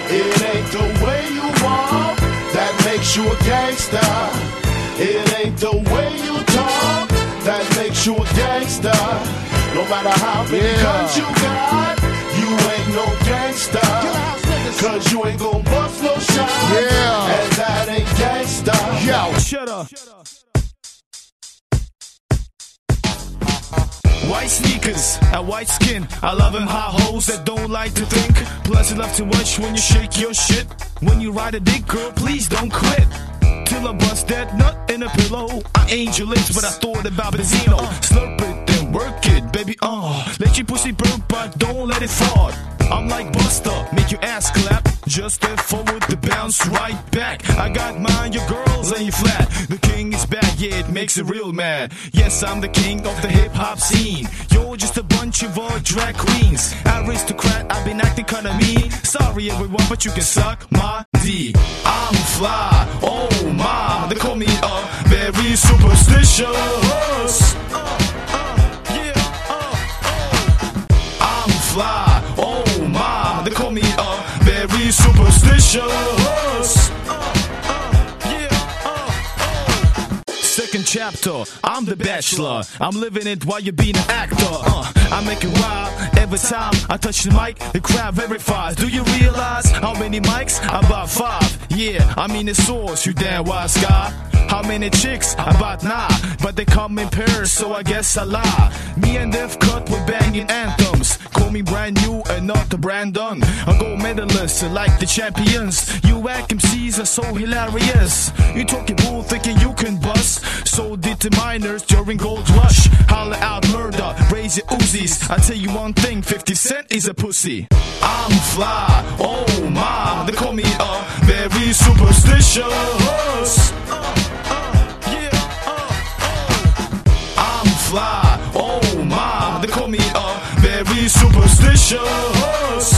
It ain't the way you walk that makes you a gangster. It ain't the way you talk that makes you a gangster. No matter how many guns you got, you ain't no gangster. Cause you ain't gon' bust no shots. And that ain't gangster. Yo, shut up. White sneakers and white skin. I love them hot hoes that don't like to think. Plus you love to watch when you shake your shit. When you ride a dick, girl, please don't quit. Till I bust that nut in a pillow. I ain't your lips, but I thought about Benzino. Slurp it, then work it, baby, let your pussy burp, but don't let it fart. I'm like Buster, make your ass clap. Just step forward to bounce right back. I got mine, your girls, and you flat. The king is back, yeah, it makes it real mad. Yes, I'm the king of the hip-hop scene. You're just a bunch of drag queens. Aristocrat, I've been acting kinda mean. Sorry everyone, but you can suck my D. I'm fly, oh my. They call me very superstitious. I'm fly, oh my. They call me very superstitious. Second chapter, I'm the bachelor. I'm living it while you're being an actor. I make it wild every time I touch the mic. The crowd verifies. Do you realize how many mics? About 5. Yeah, I mean it's source, you damn wise guy. How many chicks? About 9. But they come in pairs, so I guess I lie. Me and Def Cut with banging anthems. Call me brand new and not the Brandon. I gold medalist like the champions. You whack MCs are so hilarious. You talking bull thinking you can bust. So did the miners during Gold Rush. Holla out murder, raise your Uzis. I tell you one thing, 50 Cent is a pussy. I'm fly, oh my. They call me very superstitious. I'm fly, oh my. They call me very superstitious.